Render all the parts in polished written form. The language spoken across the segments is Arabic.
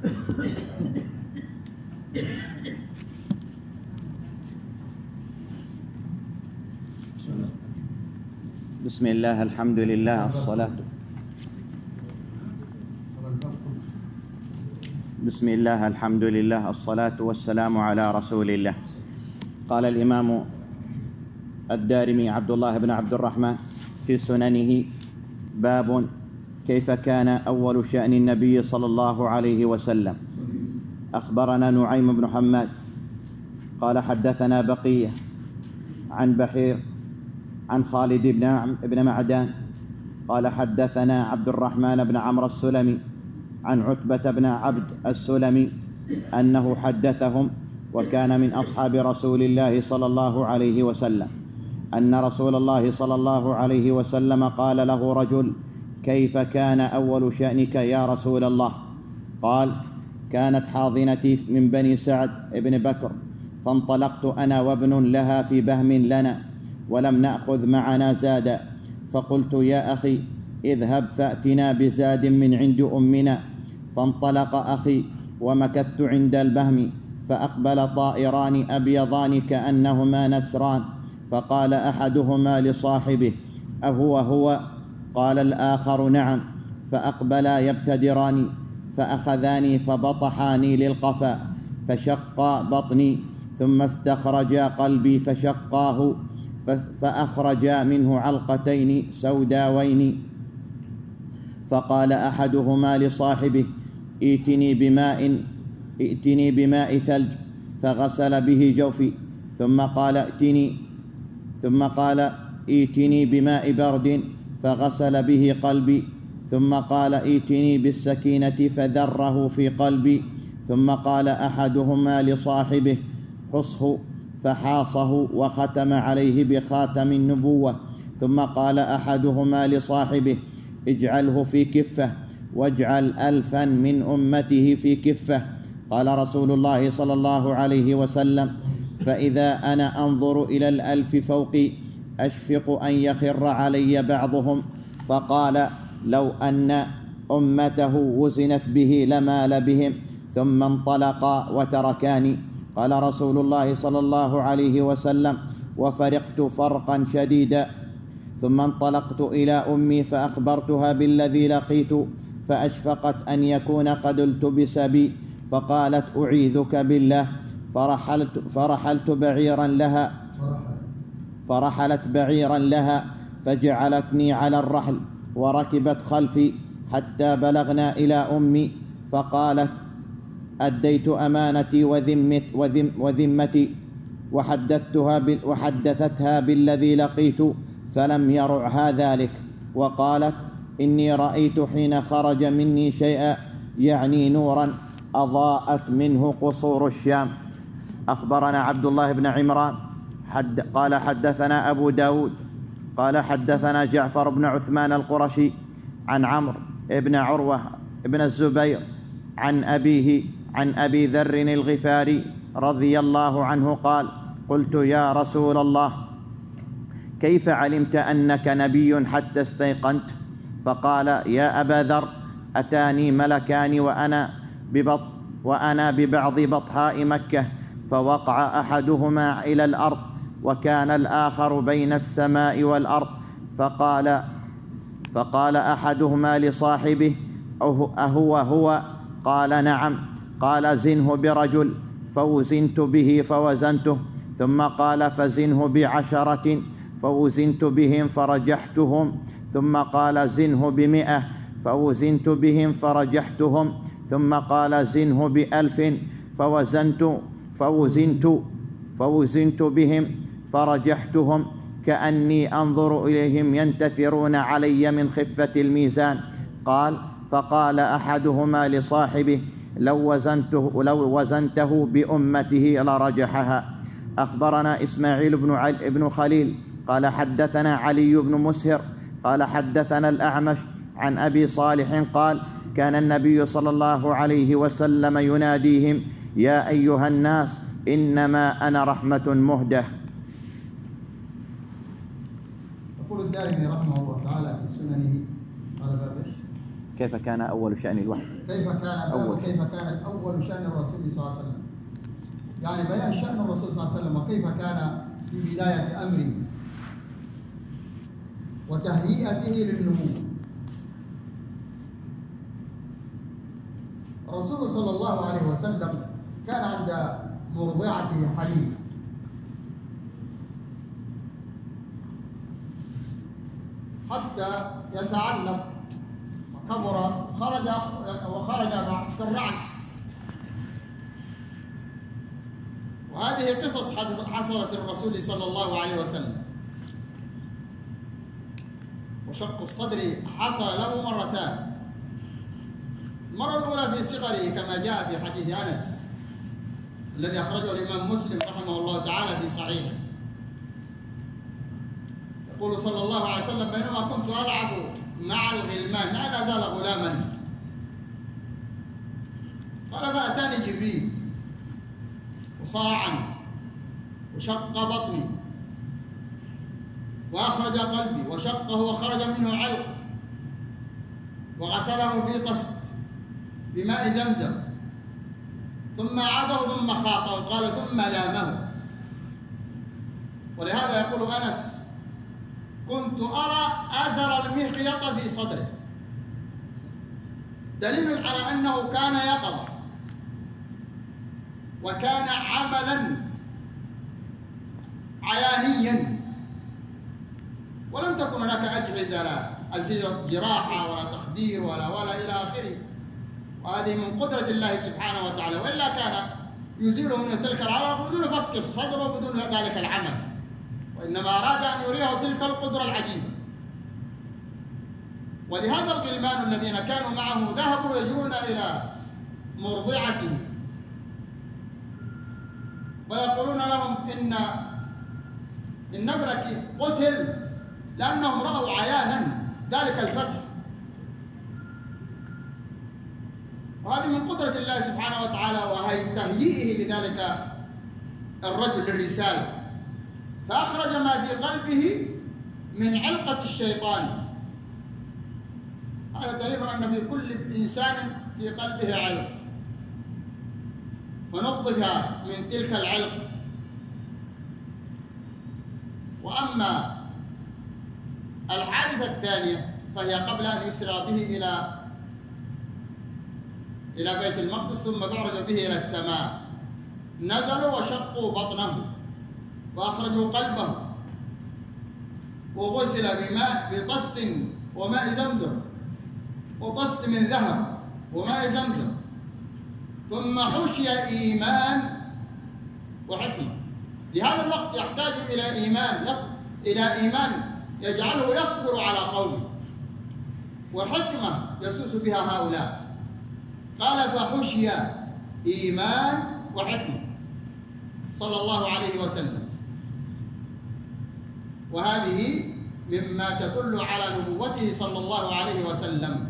بسم الله الحمد لله الصلاة بسم الله الحمد لله الصلاة والسلام على رسول الله. قال الإمام الدارمي عبد الله بن عبد الرحمن في سننه: باب كيف كان أول شأن النبي صلى الله عليه وسلم. أخبرنا نعيم بن حماد قال حدثنا بقية عن بحير عن خالد بن معدان قال حدثنا عبد الرحمن بن عمرو السلمي عن عتبة بن عبد السلمي أنه حدثهم، وكان من أصحاب رسول الله صلى الله عليه وسلم، أن رسول الله صلى الله عليه وسلم قال له رجل: كيف كان أول شأنك يا رسول الله؟ قال: كانت حاضنتي من بني سعد بن بكر، فانطلقت أنا وابن لها في بهم لنا، ولم نأخذ معنا زادا، فقلت: يا أخي اذهب فأتنا بزاد من عند أمنا. فانطلق أخي ومكثت عند البهم، فأقبل طائران أبيضان كأنهما نسران، فقال أحدهما لصاحبه: أهو هو؟ قال الآخر: نعم. فأقبلا يبتدران، فأخذاني فبطحاني للقفا، فشقا بطني، ثم استخرجا قلبي فشقاه، فأخرجا منه علقتين سوداوين. فقال أحدهما لصاحبه: ائتني بماء ثلج، فغسل به جوفي، ثم قال ائتني بماء برد، فغسل به قلبي، ثم قال ائتني بالسكينة، فذره في قلبي، ثم قال أحدهما لصاحبه: حصه، فحاصه وختم عليه بخاتم النبوة، ثم قال أحدهما لصاحبه: اجعله في كفة، واجعل 1000 من أمته في كفة. قال رسول الله صلى الله عليه وسلم: فإذا أنا أنظر إلى 1000 فوقي أشفق أن يخر علي بعضهم. فقال: لو أن أمته وزنت به لمال بهم، ثم انطلقا وتركاني. قال رسول الله صلى الله عليه وسلم: وفرقت فرقا شديدا، ثم انطلقت إلى أمي فأخبرتها بالذي لقيت، فأشفقت أن يكون قد التبس بي، فقالت: أعيذك بالله. فرحلت بعيرا لها فجعلتني على الرحل، وركبت خلفي حتى بلغنا إلى أمي، فقالت: أديت أمانتي وذمتي، وحدثتها بالذي لقيت، فلم يرعها ذلك، وقالت: إني رأيت حين خرج مني شيئا، يعني نورا أضاءت منه قصور الشام. أخبرنا عبد الله بن عمران قال حدثنا أبو داود قال حدثنا جعفر بن عثمان القرشي عن عمرو بن عروة بن الزبير عن أبيه عن أبي ذر الغفاري رضي الله عنه قال: قلت: يا رسول الله، كيف علمت أنك نبي حتى استيقنت؟ فقال: يا أبا ذر، أتاني ملكان وأنا ببعض بطحاء مكة، فوقع أحدهما إلى الأرض، وكان الآخر بين السماء والأرض، فقال أحدهما لصاحبه: أهو هو؟ قال: نعم. قال: زنه برجل، فوزنت به فوزنته، ثم قال: فزنه ب10، فوزنت بهم فرجحتهم، ثم قال: زنه ب100، فوزنت بهم فرجحتهم، ثم قال: زنه ب1000، فوزنت بهم فرجحتهم، كأني أنظر إليهم ينتثرون علي من خفة الميزان. قال: فقال أحدهما لصاحبه: لو وزنته بأمته لرجحها. أخبرنا إسماعيل بن خليل قال حدثنا علي بن مسهر قال حدثنا الأعمش عن أبي صالح قال: كان النبي صلى الله عليه وسلم يناديهم: يا أيها الناس، إنما أنا رحمة مهدة. يقول الدارمي رحمه الله تعالى في سننه: قال: كيف كان أول شأن الوحي؟ كيف كانت أول شأن الرسول صلى الله عليه وسلم، يعني بيان شأن الرسول صلى الله عليه وسلم وكيف كان في بداية أمره وتهيئته للنبوة. الرسول صلى الله عليه وسلم كان عند مرضعته حليمة، حتى يتعلم وكبر وخرج في الرعد. وهذه قصص حصلت للرسول صلى الله عليه وسلم. وشق الصدر حصل له مرتان، المرة الأولى في صغره كما جاء في حديث أنس الذي أخرجه الإمام مسلم رحمه الله تعالى في صحيحه. يقول صلى الله عليه وسلم: بينما كنت ألعب مع الغلمان، لا زال غلاما، قال فأتاني جبريل وصاعني وشق بطني وأخرج قلبي وشقه وخرج منه علق وغسله في طست بماء زمزم، ثم عاده ثم خاطه، قال ثم لامه. ولهذا يقول أنس: كنت أرى أثر المخيط في صدره، دليل على أنه كان يقظة وكان عملا عيانيا، ولم تكن هناك أجهزة، لا أجهزة جراحة ولا تخدير ولا إلى آخره. وهذه من قدرة الله سبحانه وتعالى، وإلا كان يزيله من تلك العلق بدون فك الصدر وبدون ذلك العمل، وإنما أراد أن يريه تلك القدرة العجيبة. ولهذا الغلمان الذين كانوا معه ذهبوا يجرون إلى مرضعته ويقولون لهم إن ابنك قتل، لأنهم رأوا عيانا ذلك الفتح. وهذه من قدرة الله سبحانه وتعالى وهي تهيئه لذلك الرجل للرسالة، فأخرج ما في قلبه من علقة الشيطان. هذا دليل أن في كل إنسان في قلبه علق، فنظفها من تلك العلق. وأما الحادثة الثانية فهي قبل أن يسرى به إلى بيت المقدس ثم بعرج به إلى السماء. نزلوا وشقوا بطنه وأخرجوا قلبه وغسل بطست وماء زمزم وطست من ذهب وماء زمزم، ثم حشي إيمان وحكمة. في هذا الوقت يحتاج إلى إيمان يجعله يصبر على قومه، وحكمة يسوس بها هؤلاء. قال فحشي إيمان وحكمة صلى الله عليه وسلم. وهذه مما تدل على نبوته صلى الله عليه وسلم.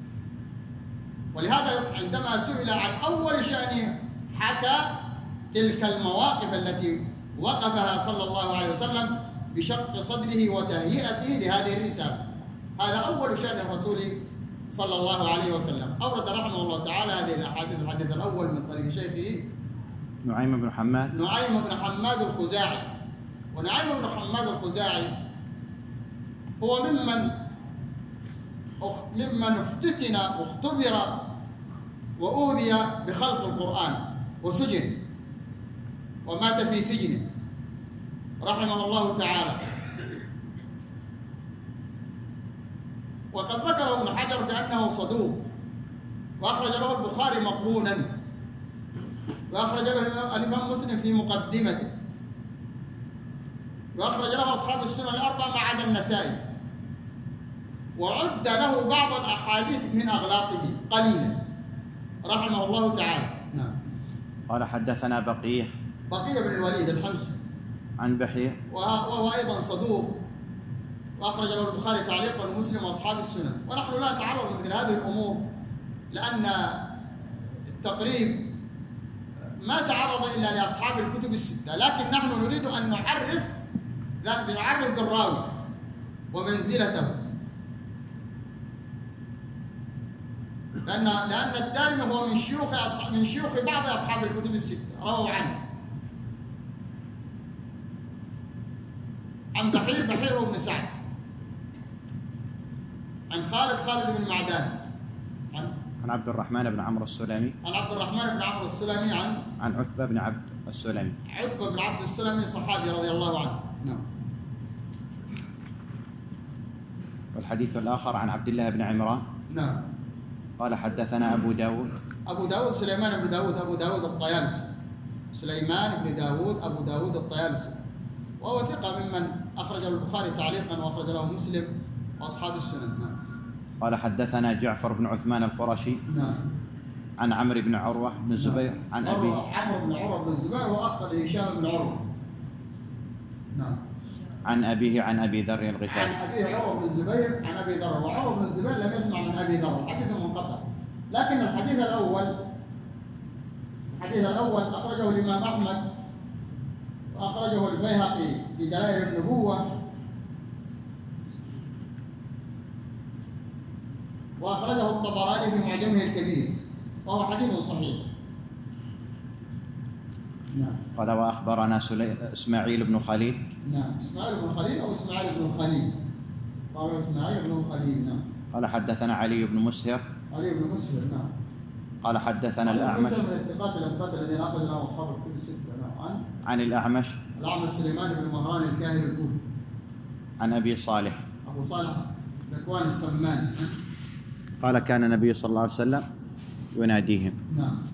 ولهذا عندما سئل عن أول شأنه حكى تلك المواقف التي وقفها صلى الله عليه وسلم بشق صدره وتهيئته لهذه الرسالة. هذا أول شأن الرسول صلى الله عليه وسلم. أورد رحمه الله تعالى هذه الأحاديث. الحديث الأول من طريق شيخه نعيم بن حماد الخزاعي. ونعيم بن حماد الخزاعي هو ممن افتتن واختبر وأوذي بخلق القرآن وسجن ومات في سجنه رحمه الله تعالى. وقد ذكره ابن حجر بأنه صدوق، وأخرج له البخاري مقرونا، وأخرج له الإمام مسلم في مقدمته، وأخرج له أصحاب السنن الأربعة ما عدا النسائي. وعد له بعض الأحاديث من أغلاطه قليلا رحمه الله تعالى. نعم. قال حدثنا بقية بن الوليد الحمصي عن بحير، وهو أيضا صدوق، وأخرج له البخاري تعليقا ومسلم وأصحاب السنن. ونحن لا نتعرض لمثل هذه الأمور لأن التقريب ما تعرض إلا لأصحاب الكتب الستة، لكن نحن نريد أن نعرف بالراوي ومنزلته. لأن الدارمي هو من شيوخ بعض أصحاب الكتب الستة، رووا عنه. عن بحير بن سعد، عن خالد بن معدان، عن عبد الرحمن بن عمرو السلمي، عن عبد الرحمن بن عمرو السلمي، عن عتبة بن عبد السلمي. عتبة بن عبد السلمي صحابي رضي الله عنه. نعم. والحديث الآخر عن عبد الله بن عمران. نعم. قال حدثنا أبو داود سليمان بن داود أبو داود الطيالسي، سليمان بن داود أبو داود الطيالسي، وهو ثقة ممن أخرج البخاري تعليقا وأخرج له مسلم وأصحاب السنن. نعم. قال حدثنا جعفر بن عثمان القرشي. نعم. عن عمرو بن عروة بن الزبير. عن أبي عمرو بن عروة بن الزبير وأخ لهشام بن عروة. نعم. عن أبيه عن أبي ذر الغفاري. عن أبيه عروة بن الزبير عن أبي ذر، وعروة بن الزبير لم يسمع من أبي ذر، حديث منقطع. لكن الحديث الأول أخرجه الإمام أحمد وأخرجه البيهقي في دلائل النبوة، وأخرجه الطبراني في معجمه الكبير، وهو حديث صحيح. نعم. قال وأخبرنا إسماعيل بن خليل. نعم. إسماعيل بن خليل أو إسماعيل بن الخليل، قالوا إسماعيل بن الخليل. نعم. قال حدثنا علي بن مسهر. نعم. قال حدثنا الأعمش. من الثقات الذين أخرج له أصحاب الكتب الستة. نعم. عن الأعمش سليمان بن مهران الكاهلي الكوفي. عن أبي صالح. أبو صالح ذكوان السمان. قال كان النبي صلى الله عليه وسلم يناديهم. نعم.